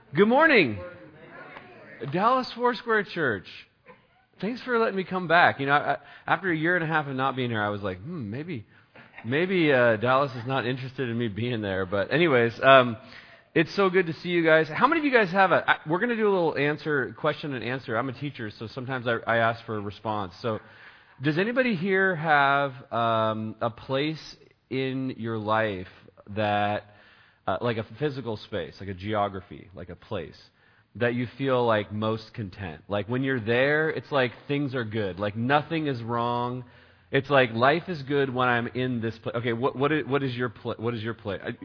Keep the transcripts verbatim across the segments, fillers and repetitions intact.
Good morning, Dallas Foursquare Church. Thanks for letting me come back. You know, I, after a year and a half of not being here, I was like, hmm, maybe, maybe uh, Dallas is not interested in me being there. But anyways, um, it's so good to see you guys. How many of you guys have a? I, we're going to do a little answer, question and answer. I'm a teacher, so sometimes I, I ask for a response. So, does anybody here have um, a place in your life that, uh, like a physical space, like a geography, like a place, that you feel like most content? Like when you're there, it's like things are good. Like nothing is wrong. It's like life is good when I'm in this place. Okay, what what is, what is your pla- what is your place? Three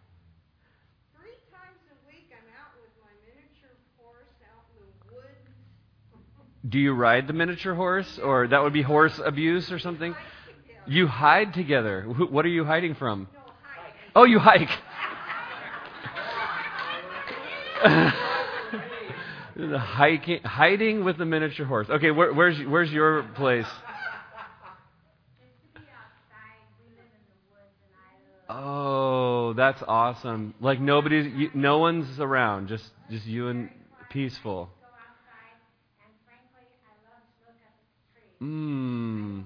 times a week I'm out with my miniature horse out in the woods. Do you ride the miniature horse, or that would be horse abuse or something? You hide together. Wh- What are you hiding from? No, hike. Oh, you hike. The hiking, hiding with the miniature horse. Okay, where, where's where's your place? Oh, that's awesome. Like nobody's, you, no one's around, just just you and peaceful. Mmm.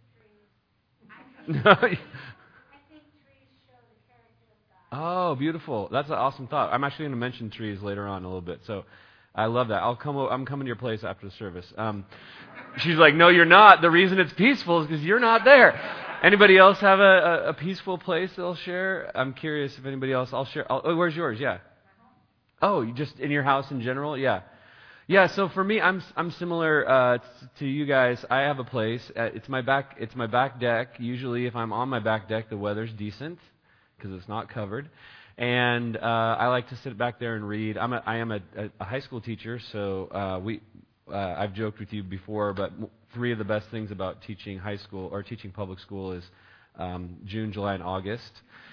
Oh, beautiful. That's an awesome thought. I'm actually going to mention trees later on a little bit. So I love that. I'll come. o- I'm coming to your place after the service. Um, she's like, no, you're not. The reason it's peaceful is because you're not there. Anybody else have a, a, a peaceful place they'll share? I'm curious if anybody else. I'll share. I'll, oh, where's yours? Yeah. Oh, you just in your house in general? Yeah. Yeah, so for me, I'm I'm similar uh, t- to you guys. I have a place. Uh, it's my back. It's my back deck. Usually, if I'm on my back deck, the weather's decent because it's not covered, and uh, I like to sit back there and read. I'm a, I am a, a high school teacher, so uh, we uh, I've joked with you before, but three of the best things about teaching high school or teaching public school is um, June, July, and August.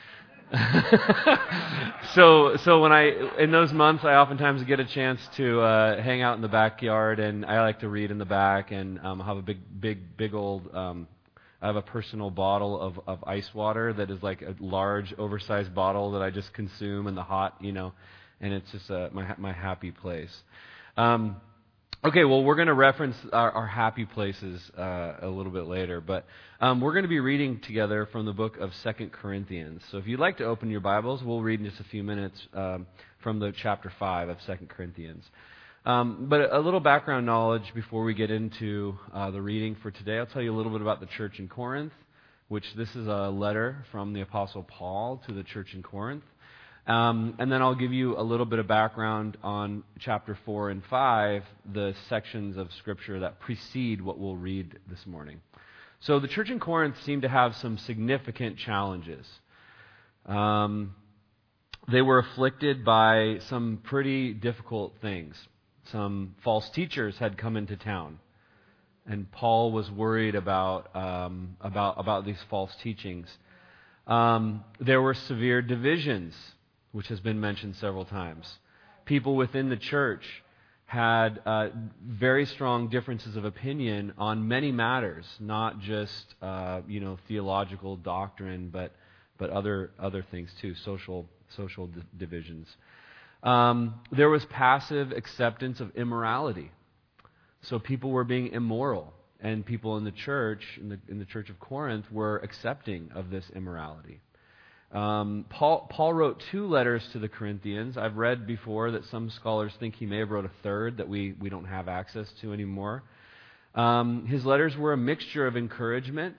so so when I in those months I oftentimes get a chance to uh, hang out in the backyard, and I like to read in the back, and um, have a big big big old um, I have a personal bottle of, of ice water that is like a large oversized bottle that I just consume in the hot, you know, and it's just uh, my my happy place. Um, Okay, well, we're going to reference our, our happy places uh, a little bit later, but um, we're going to be reading together from the book of Second Corinthians. So if you'd like to open your Bibles, we'll read in just a few minutes um, from the chapter five of Second Corinthians. Um, but a little background knowledge before we get into uh, the reading for today. I'll tell you a little bit about the church in Corinth, which this is a letter from the Apostle Paul to the church in Corinth. Um, and then I'll give you a little bit of background on chapter four and five, the sections of Scripture that precede what we'll read this morning. So the church in Corinth seemed to have some significant challenges. Um, they were afflicted by some pretty difficult things. Some false teachers had come into town, and Paul was worried about um, about about these false teachings. Um, there were severe divisions, which has been mentioned several times. People within the church had uh, very strong differences of opinion on many matters, not just uh, you know theological doctrine, but but other other things too, social social d- divisions. Um, there was passive acceptance of immorality, so people were being immoral, and people in the church in the in the church of Corinth were accepting of this immorality. Um, Paul, Paul wrote two letters to the Corinthians. I've read before that some scholars think he may have wrote a third that we, we don't have access to anymore. Um, his letters were a mixture of encouragement,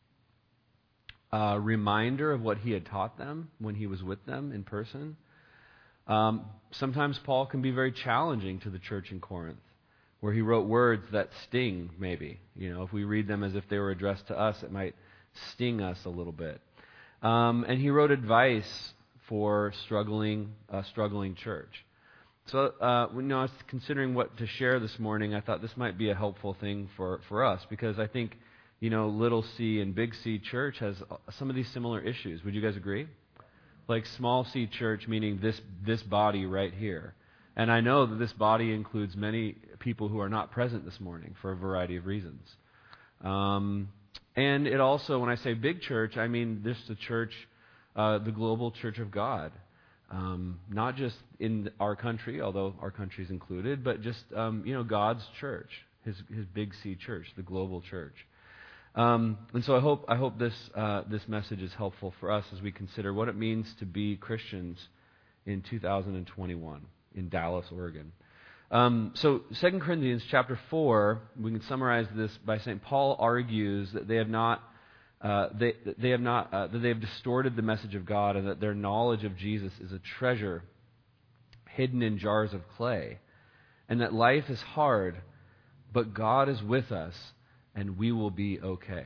a reminder of what he had taught them when he was with them in person. Um, sometimes Paul can be very challenging to the church in Corinth, where he wrote words that sting, maybe. You know, if we read them as if they were addressed to us, it might sting us a little bit. Um, and he wrote advice for struggling, uh, struggling church. So, uh, when you know, I was considering what to share this morning, I thought this might be a helpful thing for, for us, because I think, you know, Little C and Big C church has some of these similar issues. Would you guys agree? Like small C church, meaning this this body right here. And I know that this body includes many people who are not present this morning for a variety of reasons. Um, And it also, when I say big church, I mean this the church, uh, the global church of God. Um, not just in our country, although our country is included, but just um, you know God's church, His His big C church, the global church. Um, and so I hope I hope this uh, this message is helpful for us as we consider what it means to be Christians in two thousand twenty-one in Dallas, Oregon. Um, so Second Corinthians chapter four, we can summarize this by saying Paul argues that they have not. Uh, they they have not uh, that they have distorted the message of God, and that their knowledge of Jesus is a treasure hidden in jars of clay, and that life is hard, but God is with us, and we will be okay.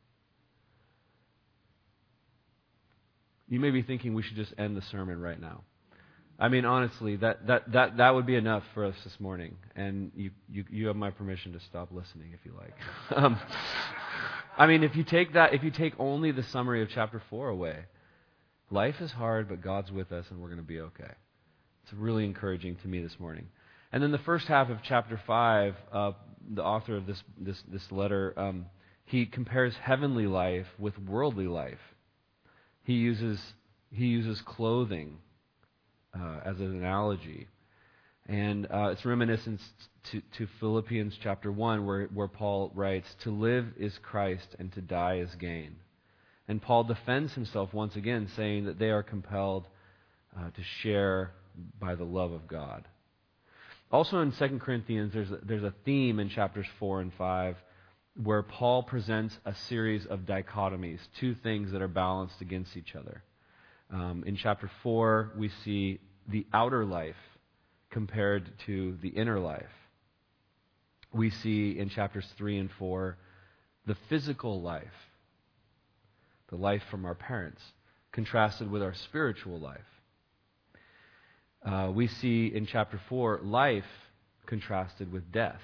You may be thinking we should just end the sermon right now. I mean, honestly, that that that, that would be enough for us this morning, and you you you have my permission to stop listening if you like. um, I mean, if you take that, if you take only the summary of chapter four away, life is hard, but God's with us, and we're going to be okay. It's really encouraging to me this morning. And then the first half of chapter five, uh, the author of this this this letter, um, he compares heavenly life with worldly life. He uses he uses clothing uh, as an analogy. And uh, it's reminiscent to, to Philippians chapter one, where, where Paul writes, "To live is Christ, and to die is gain." And Paul defends himself once again, saying that they are compelled uh, to share by the love of God. Also in Second Corinthians, there's a, there's a theme in chapters four and five where Paul presents a series of dichotomies, two things that are balanced against each other. Um, in chapter four, we see the outer life compared to the inner life. We see in chapters three and four the physical life, the life from our parents, contrasted with our spiritual life. Uh, we see in chapter four life contrasted with death.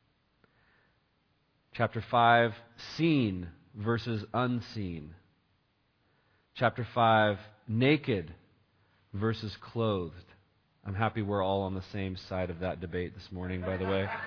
Chapter five, seen versus unseen. Chapter five, naked versus clothed. I'm happy we're all on the same side of that debate this morning, by the way.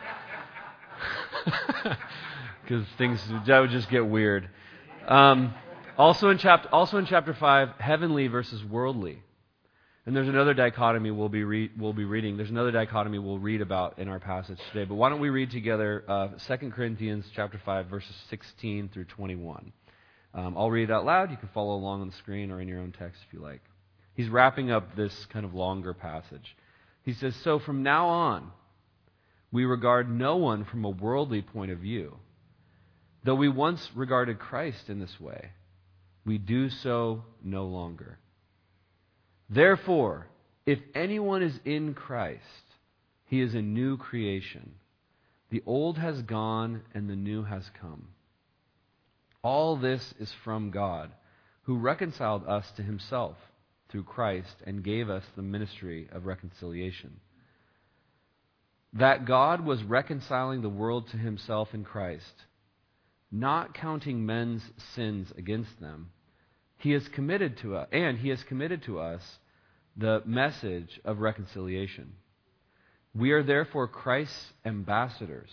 Because things, that would just get weird. Um, also, in chapter, also in chapter five, heavenly versus worldly. And there's another dichotomy we'll be, re- we'll be reading. There's another dichotomy we'll read about in our passage today. But why don't we read together uh, Second Corinthians chapter five, verses sixteen through twenty-one. Um, I'll read it out loud. You can follow along on the screen or in your own text if you like. He's wrapping up this kind of longer passage. He says, "So from now on, we regard no one from a worldly point of view. Though we once regarded Christ in this way, we do so no longer. Therefore, if anyone is in Christ, he is a new creation. The old has gone and the new has come. All this is from God, who reconciled us to himself through Christ and gave us the ministry of reconciliation. That God was reconciling the world to himself in Christ, not counting men's sins against them. He has committed to us, and he has committed to us the message of reconciliation. We are therefore Christ's ambassadors,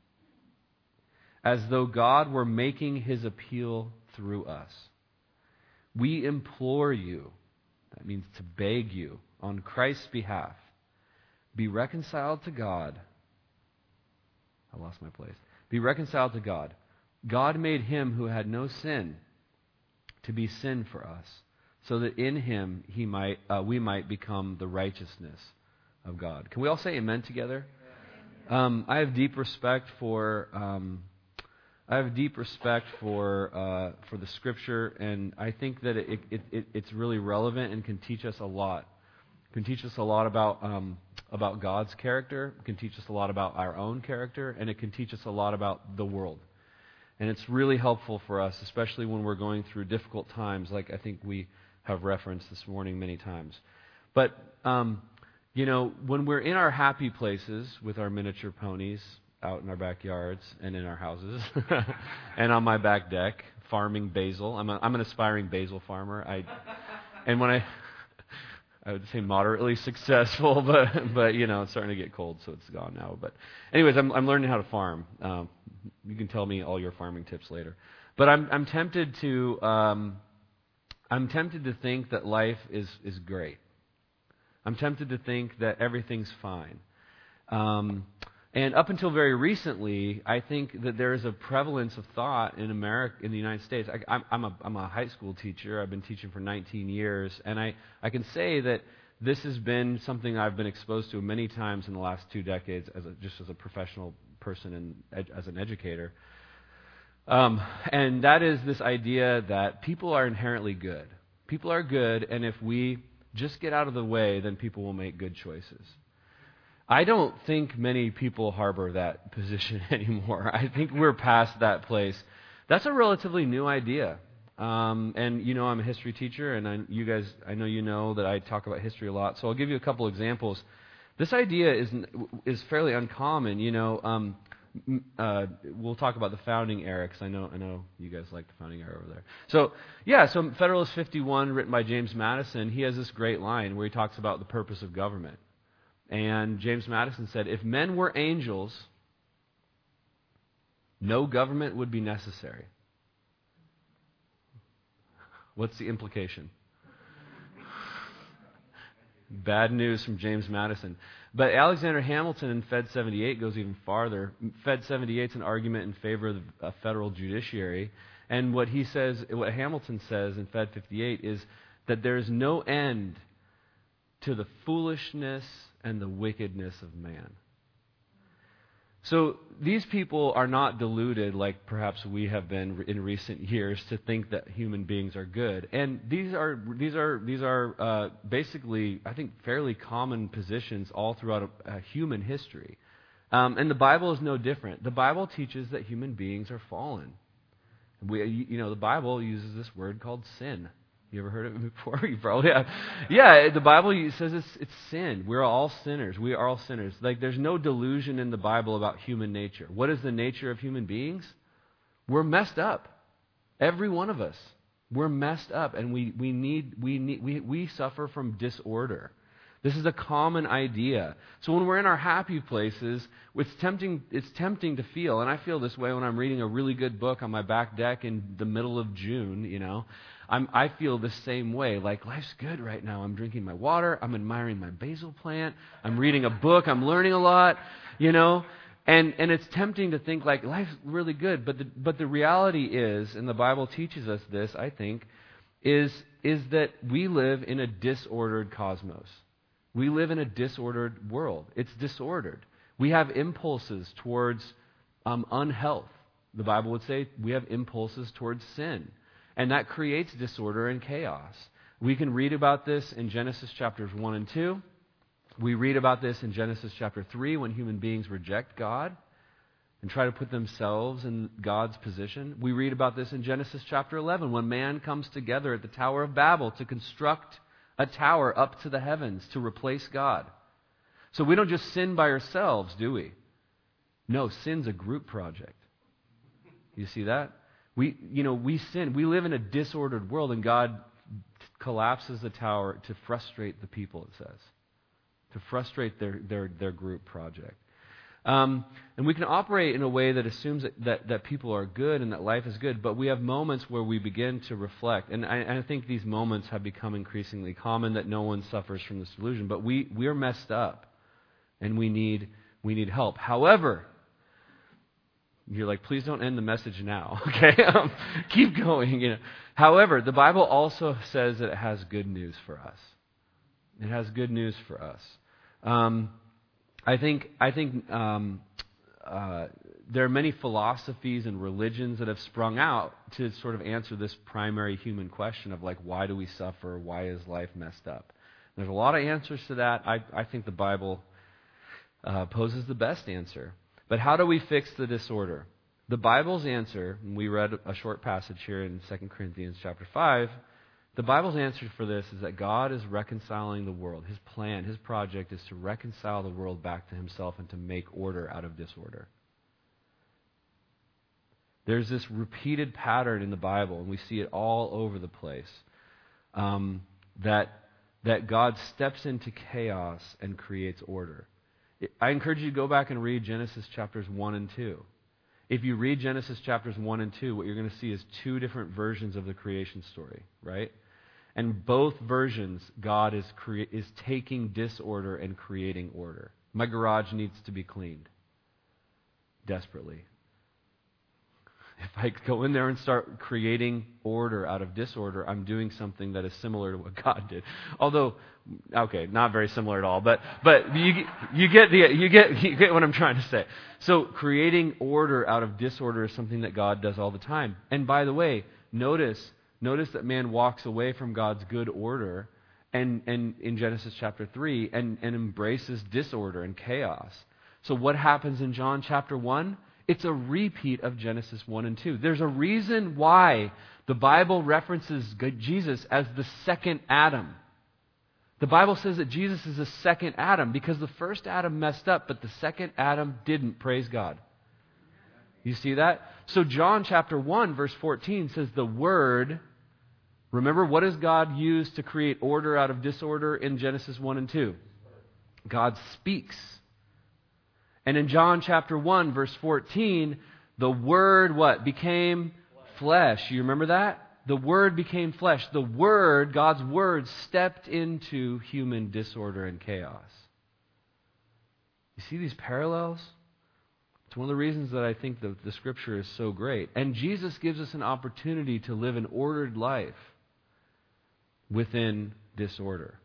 as though God were making his appeal through us. We implore you," that means to beg you, "on Christ's behalf, be reconciled to God." I lost my place. Be reconciled to God. God made him who had no sin to be sin for us, so that in him he might uh, we might become the righteousness of God. Can we all say amen together? Um, I have deep respect for um, I have deep respect for uh, for the Scripture, and I think that it, it, it it's really relevant and can teach us a lot. It can teach us a lot about um, about God's character. It can teach us a lot about our own character, and it can teach us a lot about the world. And it's really helpful for us, especially when we're going through difficult times, like I think we have referenced this morning many times. But, um, you know, when we're in our happy places with our miniature ponies out in our backyards and in our houses and on my back deck, farming basil. I'm, a, I'm an aspiring basil farmer. I, and when I... I would say moderately successful, but but you know it's starting to get cold, so it's gone now. But anyways, I'm I'm learning how to farm. Um, you can tell me all your farming tips later. But I'm I'm tempted to um, I'm tempted to think that life is is great. I'm tempted to think that everything's fine. Um, and up until very recently, I think that there is a prevalence of thought in America, in the United States. I, I'm, I'm, a, I'm a high school teacher. I've been teaching for nineteen years, and I, I can say that this has been something I've been exposed to many times in the last two decades, as a, just as a professional person and ed, as an educator. Um, and that is this idea that people are inherently good. People are good, and if we just get out of the way, then people will make good choices. I don't think many people harbor that position anymore. I think we're past that place. That's a relatively new idea. Um, and you know I'm a history teacher, and I, you guys, I know you know that I talk about history a lot. So I'll give you a couple examples. This idea is is fairly uncommon. You know, um, uh, we'll talk about the founding era, because I know I know you guys like the founding era over there. So yeah, so Federalist fifty-one, written by James Madison, he has this great line where he talks about the purpose of government. And James Madison said, if men were angels, no government would be necessary. What's the implication? Bad news from James Madison. But Alexander Hamilton in Fed seventy-eight goes even farther. Fed seventy-eight is an argument in favor of the federal judiciary. And what he says, what Hamilton says in Fed fifty-eight is that there is no end to the foolishness and the wickedness of man. So these people are not deluded like perhaps we have been in recent years to think that human beings are good. And these are these are these are uh, basically, I think, fairly common positions all throughout a, a human history. Um, and the Bible is no different. The Bible teaches that human beings are fallen. We, you know, the Bible uses this word called sin. You ever heard of it before? You probably have. Yeah, the Bible says it's, it's sin. We're all sinners. We are all sinners. Like, there's no delusion in the Bible about human nature. What is the nature of human beings? We're messed up. Every one of us. We're messed up, and we, we need we need we we suffer from disorder. This is a common idea. So when we're in our happy places, it's tempting it's tempting to feel, and I feel this way when I'm reading a really good book on my back deck in the middle of June, you know. I'm, I feel the same way. Like, life's good right now. I'm drinking my water. I'm admiring my basil plant. I'm reading a book. I'm learning a lot, you know. And and it's tempting to think like life's really good. But the, but the reality is, and the Bible teaches us this, I think, is is that we live in a disordered cosmos. We live in a disordered world. It's disordered. We have impulses towards um, unhealth. The Bible would say we have impulses towards sin. And that creates disorder and chaos. We can read about this in Genesis chapters one and two. We read about this in Genesis chapter three when human beings reject God and try to put themselves in God's position. We read about this in Genesis chapter eleven when man comes together at the Tower of Babel to construct a tower up to the heavens to replace God. So we don't just sin by ourselves, do we? No, sin's a group project. You see that? We, you know, we sin. We live in a disordered world, and God collapses the tower to frustrate the people, it says. To frustrate their, their, their group project. Um, and we can operate in a way that assumes that, that, that people are good and that life is good, but we have moments where we begin to reflect. And I, and I think these moments have become increasingly common, that no one suffers from this delusion. But we, we're messed up, and we need, we need help. However, you're like, please don't end the message now, okay? Um, keep going, you know. However, the Bible also says that it has good news for us. It has good news for us. Um, I think I think um, uh, there are many philosophies and religions that have sprung out to sort of answer this primary human question of like, why do we suffer? Why is life messed up? There's a lot of answers to that. I, I think the Bible uh, poses the best answer. But how do we fix the disorder? The Bible's answer, and we read a short passage here in Second Corinthians chapter five, the Bible's answer for this is that God is reconciling the world. His plan, His project is to reconcile the world back to Himself and to make order out of disorder. There's this repeated pattern in the Bible, and we see it all over the place, um, that, that God steps into chaos and creates order. I encourage you to go back and read Genesis chapters one and two. If you read Genesis chapters one and two, what you're going to see is two different versions of the creation story, right? And both versions, God is crea- is taking disorder and creating order. My garage needs to be cleaned. Desperately. If I go in there and start creating order out of disorder, I'm doing something that is similar to what God did. Although, okay, not very similar at all, but but you you get the you get you get what I'm trying to say. So creating order out of disorder is something that God does all the time. And by the way, notice notice that man walks away from God's good order and and in Genesis chapter three and, and embraces disorder and chaos. So what happens in John chapter one? It's a repeat of Genesis one and two. There's a reason why the Bible references Jesus as the second Adam. The Bible says that Jesus is the second Adam because the first Adam messed up, but the second Adam didn't. Praise God. You see that? So John chapter one verse fourteen says the Word, remember what does God use to create order out of disorder in Genesis one and two? God speaks. And in John chapter one, verse fourteen, the Word, what? Became flesh. You remember that? The Word became flesh. The Word, God's Word, stepped into human disorder and chaos. You see these parallels? It's one of the reasons that I think the, the Scripture is so great. And Jesus gives us an opportunity to live an ordered life within disorder.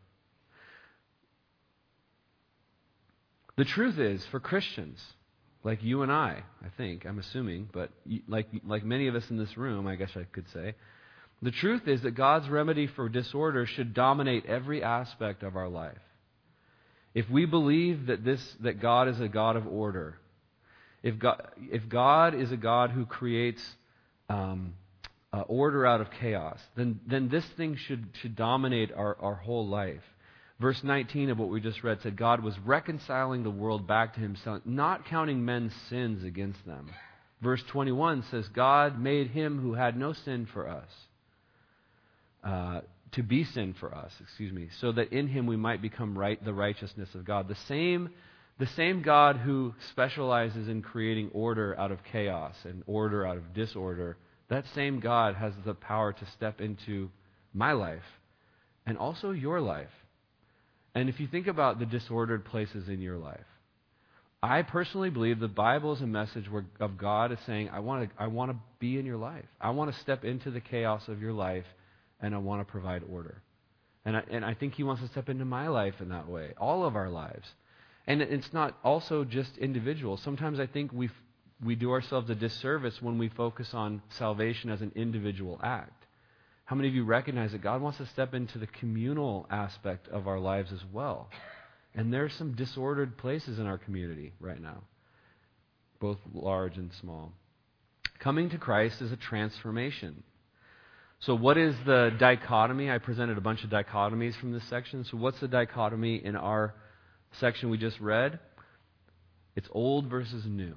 The truth is, for Christians, like you and I, I think, I'm assuming, but like like many of us in this room, I guess I could say, the truth is that God's remedy for disorder should dominate every aspect of our life. If we believe that this that God is a God of order, if God if God is a God who creates um, uh, order out of chaos, then then this thing should should dominate our, our whole life. Verse nineteen of what we just read said, God was reconciling the world back to himself, not counting men's sins against them. Verse twenty-one says, God made him who had no sin for us, uh, to be sin for us, excuse me, so that in him we might become right, the righteousness of God. The same, the same God who specializes in creating order out of chaos and order out of disorder, that same God has the power to step into my life and also your life. And if you think about the disordered places in your life, I personally believe the Bible is a message where, of God is saying, I want to I want to be in your life. I want to step into the chaos of your life, and I want to provide order. And I, and I think he wants to step into my life in that way, all of our lives. And it's not also just individuals. Sometimes I think we we do ourselves a disservice when we focus on salvation as an individual act. How many of you recognize that God wants to step into the communal aspect of our lives as well? And there are some disordered places in our community right now, both large and small. Coming to Christ is a transformation. So what is the dichotomy? I presented a bunch of dichotomies from this section. So what's the dichotomy in our section we just read? It's old versus new.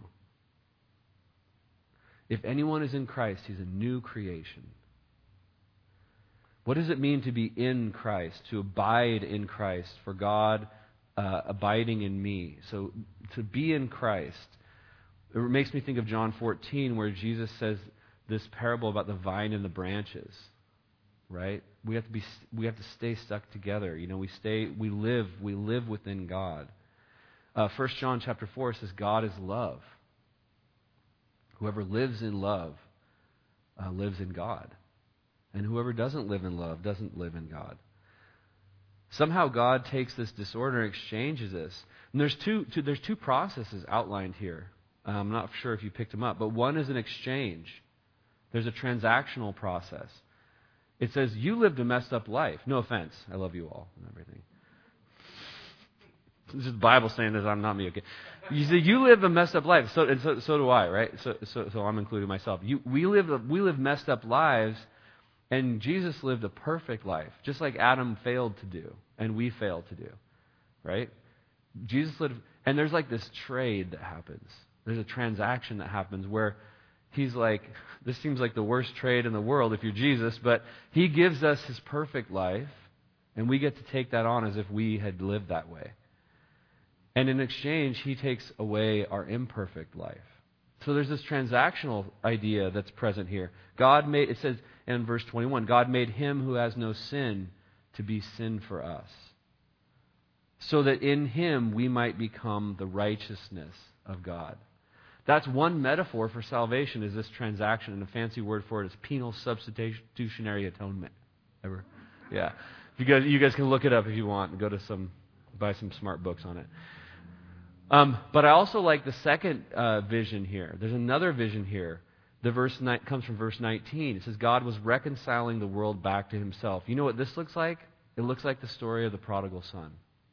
If anyone is in Christ, he's a new creation. What does it mean to be in Christ, to abide in Christ, for God uh, abiding in me? So to be in Christ, it makes me think of John fourteen where Jesus says this parable about the vine and the branches, right? We have to be, we have to stay stuck together. You know, we stay, we live, we live within God. Uh, First John chapter four says God is love. Whoever lives in love uh, lives in God. And whoever doesn't live in love doesn't live in God. Somehow God takes this disorder and exchanges this. And there's two, two, there's two processes outlined here. I'm not sure if you picked them up, but one is an exchange. There's a transactional process. It says, you lived a messed up life. No offense. I love you all and everything. This is the Bible saying this, I'm not me, okay? You say, you live a messed up life. So, and so, so do I, right? So, so, so I'm including myself. You, we live, we live messed up lives. And Jesus lived a perfect life, just like Adam failed to do, and we failed to do, right? Jesus lived, and there's like this trade that happens. There's a transaction that happens where he's like, this seems like the worst trade in the world if you're Jesus, but he gives us his perfect life, and we get to take that on as if we had lived that way. And in exchange, he takes away our imperfect life. So there's this transactional idea that's present here. God made, it says, And verse twenty-one, God made him who has no sin to be sin for us, so that in him we might become the righteousness of God. That's one metaphor for salvation, is this transaction, and a fancy word for it is penal substitutionary atonement. Ever? Yeah. You guys, you guys can look it up if you want and go to some, buy some smart books on it. Um, but I also like the second uh, vision here. There's another vision here. The verse ni- comes from verse nineteen. It says, God was reconciling the world back to himself. You know what this looks like? It looks like the story of the prodigal son.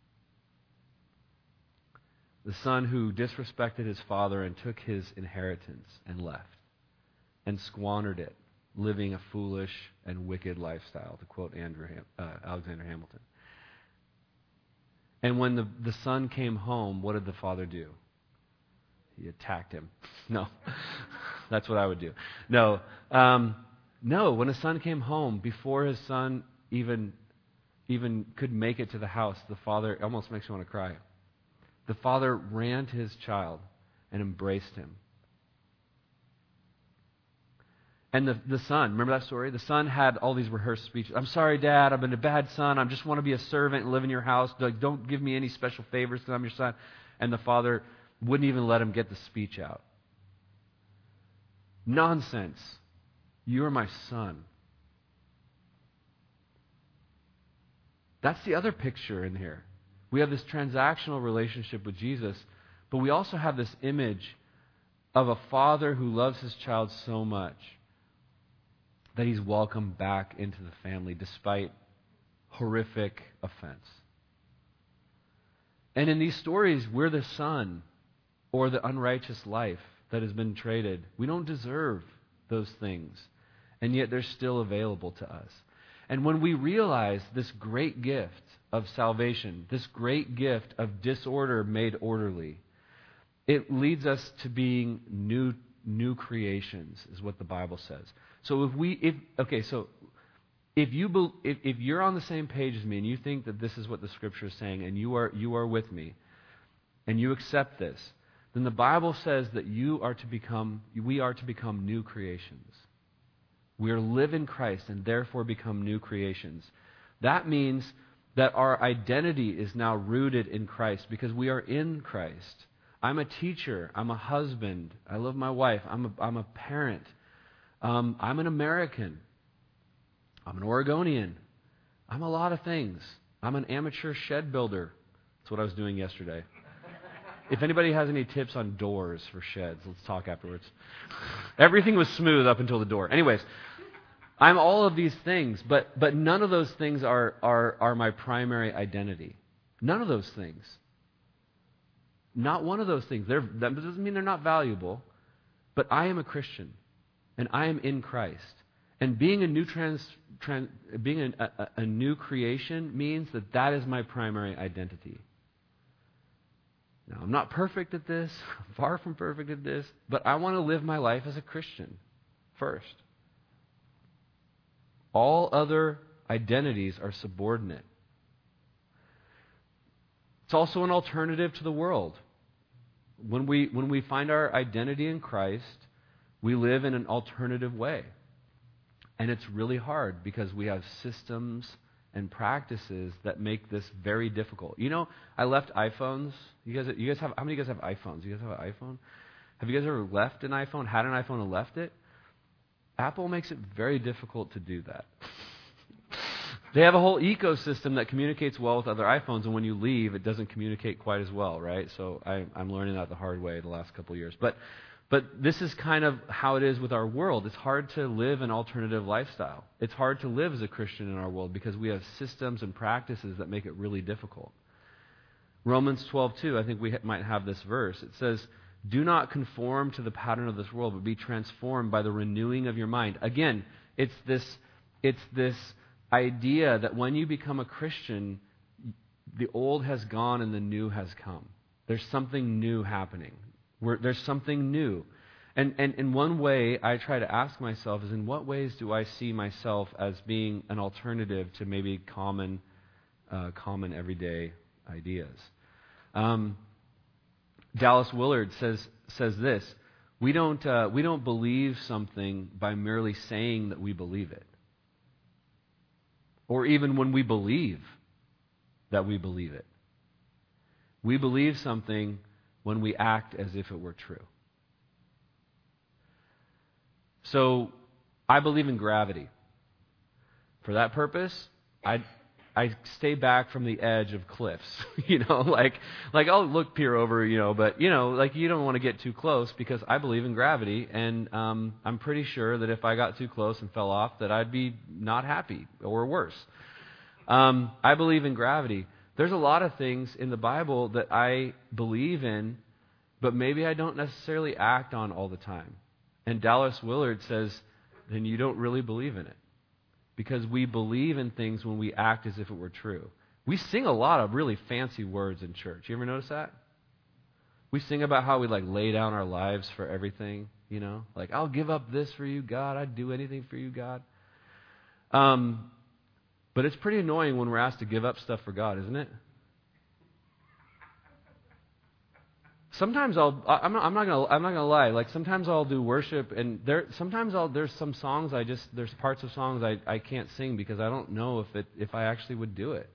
The son who disrespected his father and took his inheritance and left and squandered it, living a foolish and wicked lifestyle, to quote Andrew Ham- uh, Alexander Hamilton. And when the, the son came home, what did the father do? He attacked him. No. That's what I would do. No. Um, no, when the son came home, before his son even, even could make it to the house, the father, it almost makes me want to cry. The father ran to his child and embraced him. And the, the son, remember that story? The son had all these rehearsed speeches. I'm sorry, Dad, I've been a bad son. I just want to be a servant and live in your house. Like, don't give me any special favors because I'm your son. And the father wouldn't even let him get the speech out. Nonsense. You are my son. That's the other picture in here. We have this transactional relationship with Jesus, but we also have this image of a father who loves his child so much that he's welcomed back into the family despite horrific offense. And in these stories, we're the son or the unrighteous life that has been traded. We don't deserve those things, and yet they're still available to us. And when we realize this great gift of salvation, this great gift of disorder made orderly, it leads us to being new new creations, is what the Bible says. So if we, if okay, so if you be, if if you're on the same page as me and you think that this is what the Scripture is saying, and you are you are with me, and you accept this, then the Bible says that you are to become, we are to become new creations. We are live in Christ and therefore become new creations. That means that our identity is now rooted in Christ because we are in Christ. I'm a teacher. I'm a husband. I love my wife. I'm a, I'm a parent. Um, I'm an American. I'm an Oregonian. I'm a lot of things. I'm an amateur shed builder. That's what I was doing yesterday. If anybody has any tips on doors for sheds, let's talk afterwards. Everything was smooth up until the door. Anyways, I'm all of these things, but but none of those things are are are my primary identity. None of those things. Not one of those things. They're, that doesn't mean they're not valuable, but I am a Christian, and I am in Christ. And being a new trans, trans being a, a, a new creation means that that is my primary identity. Now, I'm not perfect at this, far from perfect at this, but I want to live my life as a Christian first. All other identities are subordinate. It's also an alternative to the world. When we when we find our identity in Christ, we live in an alternative way. And it's really hard because we have systems and practices that make this very difficult. You know, I left iPhones. You guys you guys have how many of you guys have iPhones? You guys have an iPhone? Have you guys ever left an iPhone, had an iPhone and left it? Apple makes it very difficult to do that. They have a whole ecosystem that communicates well with other iPhones, and when you leave, it doesn't communicate quite as well, right? So I, I'm learning that the hard way the last couple of years. But, but this is kind of how it is with our world. It's hard to live an alternative lifestyle. It's hard to live as a Christian in our world because we have systems and practices that make it really difficult. Romans twelve two, I think we might have this verse. It says, "Do not conform to the pattern of this world, but be transformed by the renewing of your mind." Again, it's this, it's this idea that when you become a Christian, the old has gone and the new has come. There's something new happening. We're, there's something new. And, and in one way I try to ask myself is, in what ways do I see myself as being an alternative to maybe common, uh, common everyday ideas? Um, Dallas Willard says says this: We don't, uh, we don't believe something by merely saying that we believe it. Or even when we believe that we believe it. We believe something when we act as if it were true. So, I believe in gravity. For that purpose, I I stay back from the edge of cliffs. you know, like like I'll look peer over, you know, but you know, like you don't want to get too close because I believe in gravity, and um, I'm pretty sure that if I got too close and fell off, that I'd be not happy or worse. Um, I believe in gravity. There's a lot of things in the Bible that I believe in, but maybe I don't necessarily act on all the time. And Dallas Willard says, then you don't really believe in it. Because we believe in things when we act as if it were true. We sing a lot of really fancy words in church. You ever notice that? We sing about how we like lay down our lives for everything, you know? Like, I'll give up this for you, God. I'd do anything for you, God. Um, but it's pretty annoying when we're asked to give up stuff for God, isn't it? Sometimes I'll, I'm not, I'm not gonna, I'm not gonna lie. Like sometimes I'll do worship, and there, sometimes I'll, there's some songs I just, there's parts of songs I, I can't sing because I don't know if it, if I actually would do it.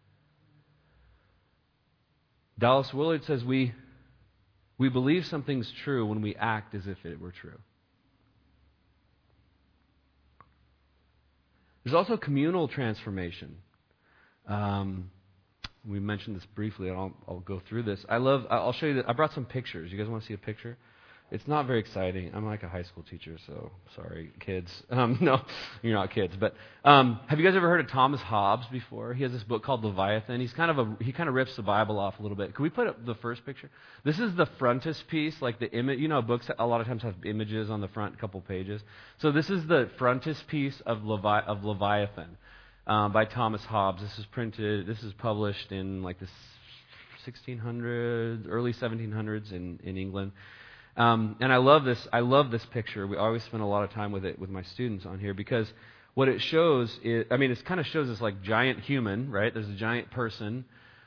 Dallas Willard says we, we believe something's true when we act as if it were true. There's also communal transformation. Um, We mentioned this briefly, and I'll, I'll go through this. I love, I'll show you, the, I brought some pictures. You guys want to see a picture? It's not very exciting. I'm like a high school teacher, so sorry, kids. Um, no, you're not kids. But um, have you guys ever heard of Thomas Hobbes before? He has this book called Leviathan. He's kind of a, he kind of rips the Bible off a little bit. Can we put up the first picture? This is the frontispiece, like the image. You know, books a lot of times have images on the front, a couple pages. So this is the frontispiece of Levi, of Leviathan. Um, by Thomas Hobbes. This is printed, this is published in like the sixteen hundreds, early seventeen hundreds in, in England. Um, and I love this, I love this picture. We always spend a lot of time with it with my students on here because what it shows is, I mean, it kind of shows this like giant human, right? There's a giant person.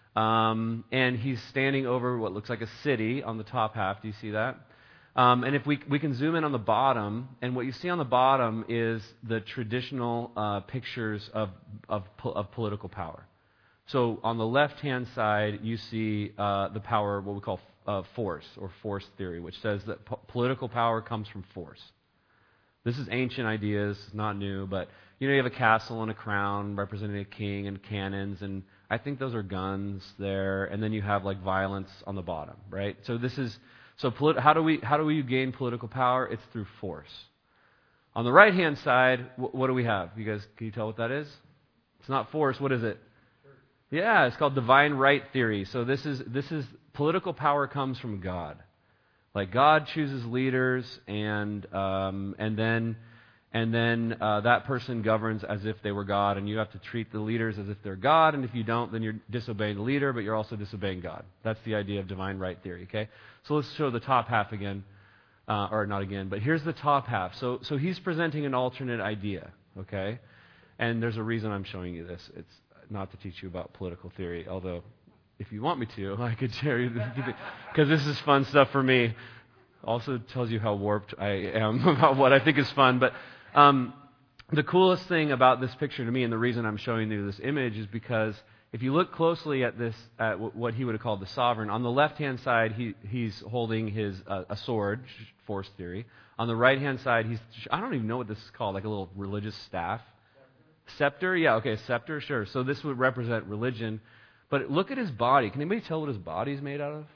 Um, and he's standing over what looks like a city on the top half. Do you see that? Um, and if we we can zoom in on the bottom, and what you see on the bottom is the traditional uh, pictures of, of of political power. So on the left-hand side, you see uh, the power, what we call uh, force or force theory, which says that po- political power comes from force. This is ancient ideas, not new, but you know you have a castle and a crown representing a king and cannons, and I think those are guns there, and then you have like violence on the bottom, right? So this is So polit- how do we how do we gain political power? It's through force. On the right-hand side, wh- what do we have? You guys, can you tell what that is? It's not force. What is it? Yeah, it's called divine right theory. So this is this is political power comes from God. Like God chooses leaders, and um, and then and then uh, that person governs as if they were God, and you have to treat the leaders as if they're God, and if you don't, then you're disobeying the leader, but you're also disobeying God. That's the idea of divine right theory, okay? So let's show the top half again, uh, or not again, but here's the top half. So so he's presenting an alternate idea, okay? And there's a reason I'm showing you this. It's not to teach you about political theory, although if you want me to, I could share you because this is fun stuff for me. Also tells you how warped I am about what I think is fun, but Um, the coolest thing about this picture to me, and the reason I'm showing you this image, is because if you look closely at this, at w- what he would have called the sovereign, on the left-hand side, he, he's holding his uh, a sword, force theory. On the right-hand side, he's, I don't even know what this is called, like a little religious staff. Scepter? Scepter? Yeah, okay, scepter, sure. So this would represent religion. But look at his body. Can anybody tell what his body is made out of?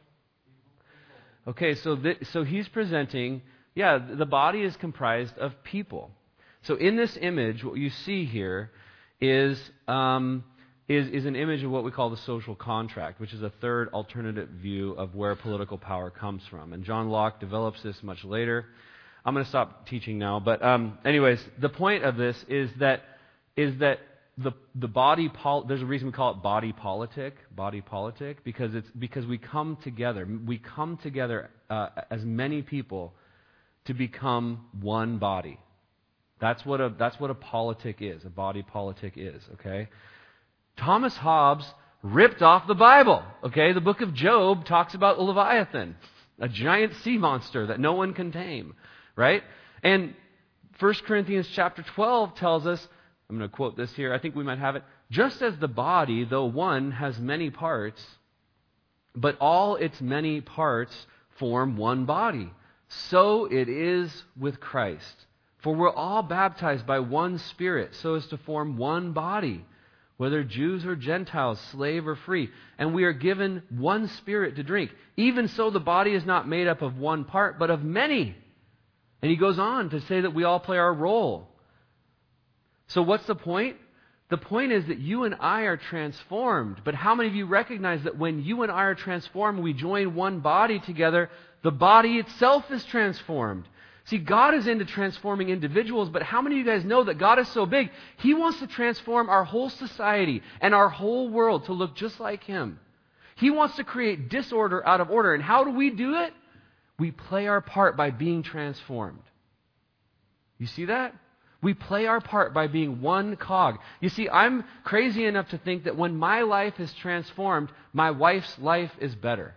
Okay, so th- so he's presenting, yeah, the body is comprised of people. So in this image, what you see here is, um, is is an image of what we call the social contract, which is a third alternative view of where political power comes from. And John Locke develops this much later. I'm going to stop teaching now, but um, anyways, the point of this is that is that the the body pol- there's a reason we call it body politic, body politic, because it's because we come together, we come together uh, as many people to become one body. That's what a that's what a politic is, a body politic is, okay? Thomas Hobbes ripped off the Bible, okay? The book of Job talks about Leviathan, a giant sea monster that no one can tame, right? And First Corinthians chapter twelve tells us, I'm going to quote this here, I think we might have it, just as the body, though one, has many parts, but all its many parts form one body, so it is with Christ. For we're all baptized by one Spirit, so as to form one body, whether Jews or Gentiles, slave or free, and we are given one Spirit to drink. Even so, the body is not made up of one part, but of many. And he goes on to say that we all play our role. So what's the point? The point is that you and I are transformed. But how many of you recognize that when you and I are transformed, we join one body together, the body itself is transformed? See, God is into transforming individuals, but how many of you guys know that God is so big, He wants to transform our whole society and our whole world to look just like Him. He wants to create disorder out of order. And how do we do it? We play our part by being transformed. You see that? We play our part by being one cog. You see, I'm crazy enough to think that when my life is transformed, my wife's life is better.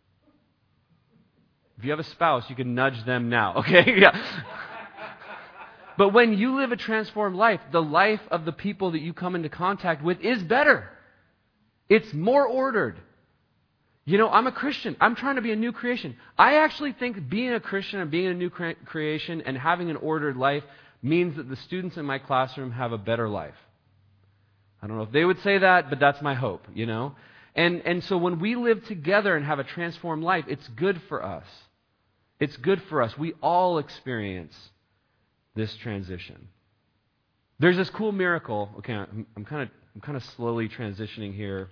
If you have a spouse, you can nudge them now, okay? Yeah. But when you live a transformed life, the life of the people that you come into contact with is better. It's more ordered. You know, I'm a Christian. I'm trying to be a new creation. I actually think being a Christian and being a new cre- creation and having an ordered life means that the students in my classroom have a better life. I don't know if they would say that, but that's my hope, you know? And and so when we live together and have a transformed life, it's good for us. It's good for us. We all experience this transition. There's this cool miracle. Okay, I'm, I'm kind of I'm kind of slowly transitioning here.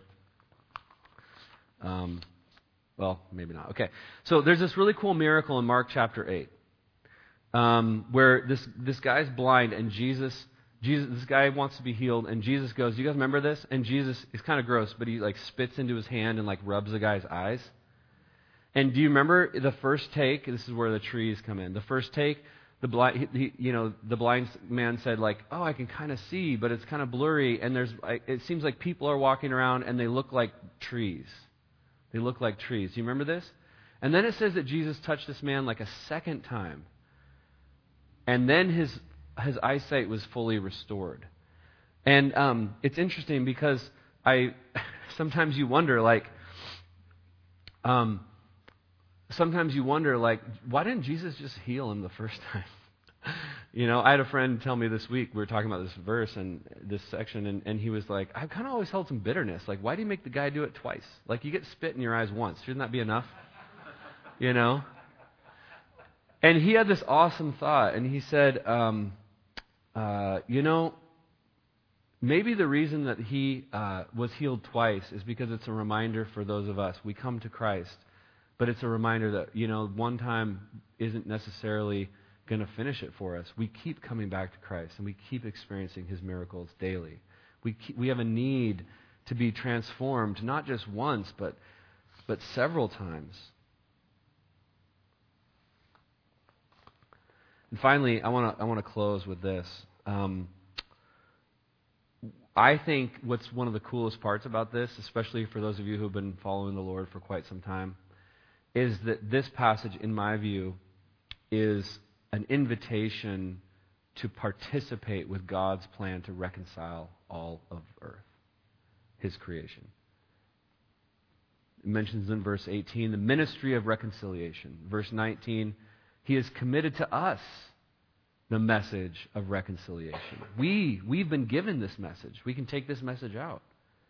Um, well, maybe not. Okay, so there's this really cool miracle in Mark chapter eight, um, where this this guy's blind and Jesus. Jesus, this guy wants to be healed, and Jesus goes, you guys remember this? And Jesus is kind of gross, but he like spits into his hand and like rubs the guy's eyes. And do you remember the first take? This is where the trees come in. The first take, the blind, he, you know, the blind man said like, oh, I can kind of see, but it's kind of blurry, and there's, it seems like people are walking around and they look like trees. They look like trees. Do you remember this? And then it says that Jesus touched this man like a second time, and then his his eyesight was fully restored. And um, it's interesting because I sometimes you wonder, like, um, sometimes you wonder, like, why didn't Jesus just heal him the first time? You know, I had a friend tell me this week, we were talking about this verse and this section, and, and he was like, I've kind of always held some bitterness. Like, why do you make the guy do it twice? Like, you get spit in your eyes once. Shouldn't that be enough? You know? And he had this awesome thought, and he said, um, uh, you know, maybe the reason that he uh, was healed twice is because it's a reminder for those of us. We come to Christ, but it's a reminder that, you know, one time isn't necessarily going to finish it for us. We keep coming back to Christ, and we keep experiencing His miracles daily. We keep, we have a need to be transformed, not just once, but but several times. And finally, I want to I want to close with this. Um, I think what's one of the coolest parts about this, especially for those of you who have been following the Lord for quite some time, is that this passage, in my view, is an invitation to participate with God's plan to reconcile all of earth, His creation. It mentions in verse eighteen the ministry of reconciliation. Verse nineteen, He has committed to us the message of reconciliation. We, we've been given this message. We can take this message out.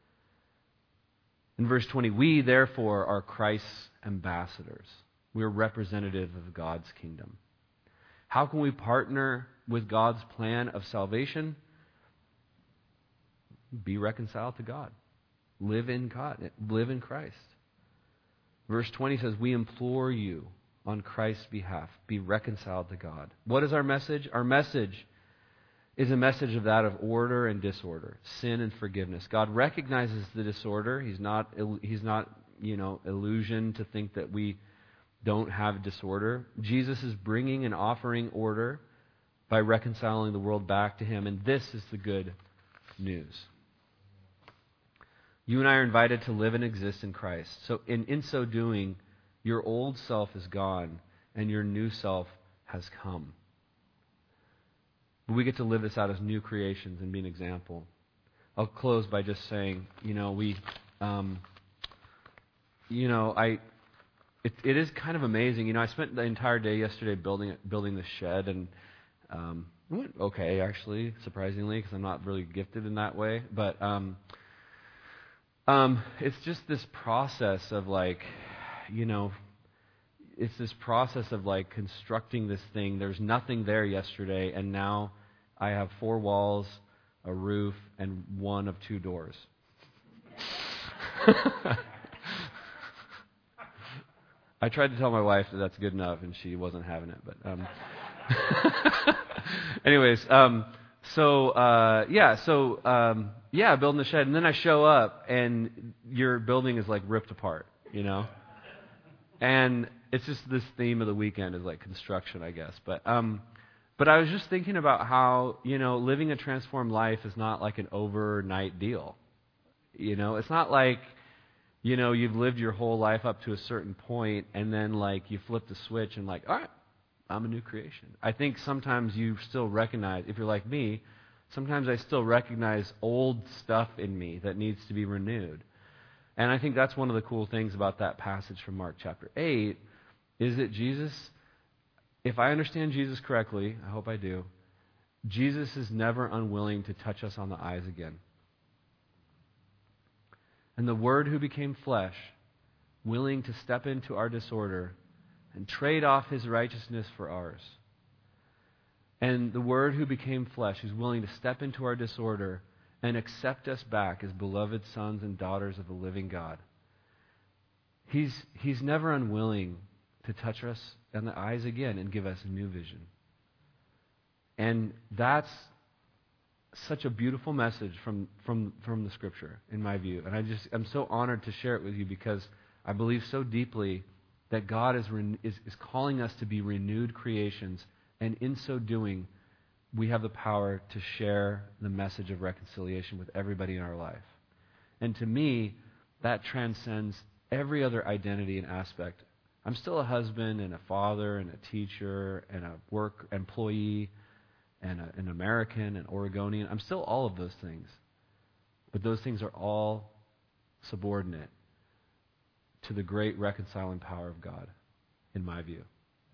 In verse twenty, we therefore are Christ's ambassadors. We're representative of God's kingdom. How can we partner with God's plan of salvation? Be reconciled to God. Live in God. Live in Christ. Verse twenty says, we implore you on Christ's behalf, be reconciled to God. What is our message? Our message is a message of that of order and disorder, sin and forgiveness. God recognizes the disorder. He's not, he's not, you know, illusion to think that we don't have disorder. Jesus is bringing and offering order by reconciling the world back to Him, and this is the good news. You and I are invited to live and exist in Christ. So in, in so doing, Your old self is gone, and your new self has come. But we get to live this out as new creations and be an example. I'll close by just saying, you know, we, um, you know, I, it, it is kind of amazing. You know, I spent the entire day yesterday building building this shed, and um, it went okay, actually, surprisingly, because I'm not really gifted in that way. But um, um, it's just this process of like, you know, it's this process of like constructing this thing. There's nothing there yesterday, and now I have four walls, a roof, and one of two doors. I tried to tell my wife that that's good enough, and she wasn't having it. But um, anyways, um, so uh, yeah, so um, yeah, building the shed, and then I show up, and your building is like ripped apart, you know. And it's just this theme of the weekend is like construction, I guess. But um, but I was just thinking about how, you know, living a transformed life is not like an overnight deal. You know, it's not like, you know, you've lived your whole life up to a certain point and then like you flip the switch and like, all right, I'm a new creation. I think sometimes you still recognize, if you're like me, sometimes I still recognize old stuff in me that needs to be renewed. And I think that's one of the cool things about that passage from Mark chapter eight, is that Jesus, if I understand Jesus correctly, I hope I do, Jesus is never unwilling to touch us on the eyes again. And the Word who became flesh, willing to step into our disorder and trade off His righteousness for ours. And the Word who became flesh, who's willing to step into our disorder and accept us back as beloved sons and daughters of the living God. He's, he's never unwilling to touch us on the eyes again and give us a new vision. And that's such a beautiful message from, from, from the Scripture, in my view. And I just, I'm so honored to share it with you because I believe so deeply that God is, is, is calling us to be renewed creations, and in so doing, we have the power to share the message of reconciliation with everybody in our life. And to me, that transcends every other identity and aspect. I'm still a husband and a father and a teacher and a work employee and a, an American, an Oregonian. I'm still all of those things. But those things are all subordinate to the great reconciling power of God, in my view.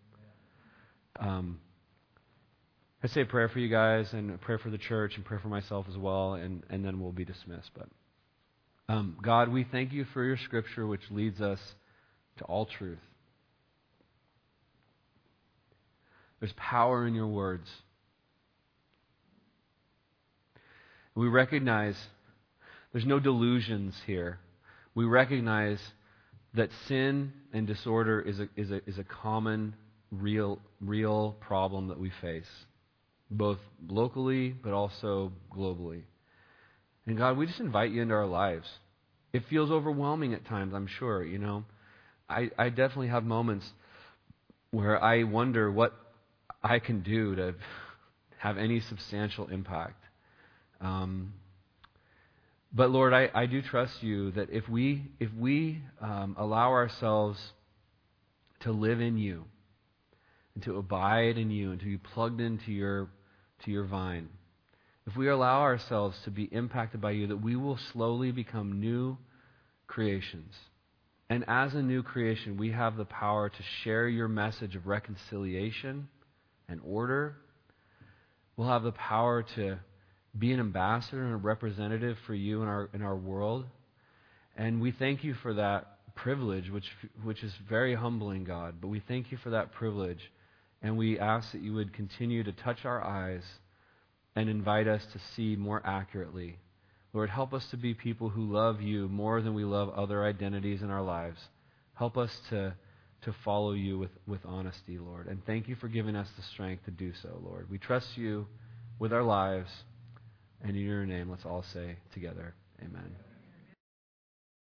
Um, I say a prayer for you guys, and a prayer for the church, and pray for myself as well, and, and then we'll be dismissed. But um, God, we thank you for your Scripture, which leads us to all truth. There's power in your words. We recognize there's no delusions here. We recognize that sin and disorder is a, is a, is a common, real, real problem that we face, both locally but also globally. And God, we just invite you into our lives. It feels overwhelming at times, I'm sure, you know. I, I definitely have moments where I wonder what I can do to have any substantial impact. Um, but Lord, I, I do trust you that if we if we um, allow ourselves to live in you and to abide in you and to be plugged into your to your vine, if we allow ourselves to be impacted by you, that we will slowly become new creations. And as a new creation, we have the power to share your message of reconciliation and order. We'll have the power to be an ambassador and a representative for you in our in our world. And we thank you for that privilege, which which is very humbling, God. But we thank you for that privilege. And we ask that you would continue to touch our eyes and invite us to see more accurately. Lord, help us to be people who love you more than we love other identities in our lives. Help us to, to follow you with, with honesty, Lord. And thank you for giving us the strength to do so, Lord. We trust you with our lives. And in your name, let's all say together, amen.